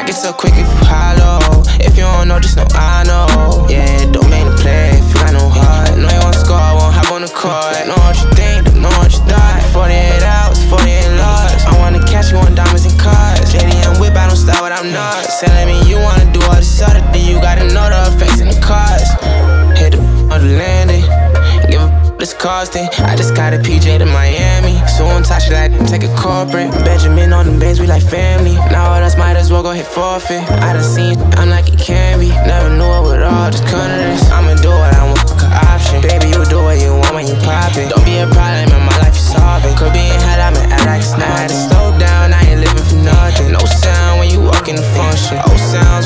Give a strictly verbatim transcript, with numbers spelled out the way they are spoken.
It's so quick if you hollow. If you don't know, just know I know. Yeah, don't make no play if you got no heart. Know you want to score, I won't hop on the court. Know what you think, don't know what you thought. forty-eight hours, forty-eight laws. I wanna catch you on diamonds and cars. J D M whip, I don't stop what I'm not. Telling me you wanna do all this other thing, you gotta know the effects in the cars. Hit the on the landing, give a this costing. I just got a P J to Miami, so on top she like take a corporate. Benjamin on the bands, we like family. Now all us might as well go hit forfeit. I done seen I'm like it can be. Never knew it would all just come to this. I'ma do what I want, fuck an option. Baby, you do what you want when you pop it. Don't be a problem in my life, you solve it. Could be in hell, I'ma act like it's not. I had to slow down, I ain't living for nothing. No sound when you walk in the function. Oh sound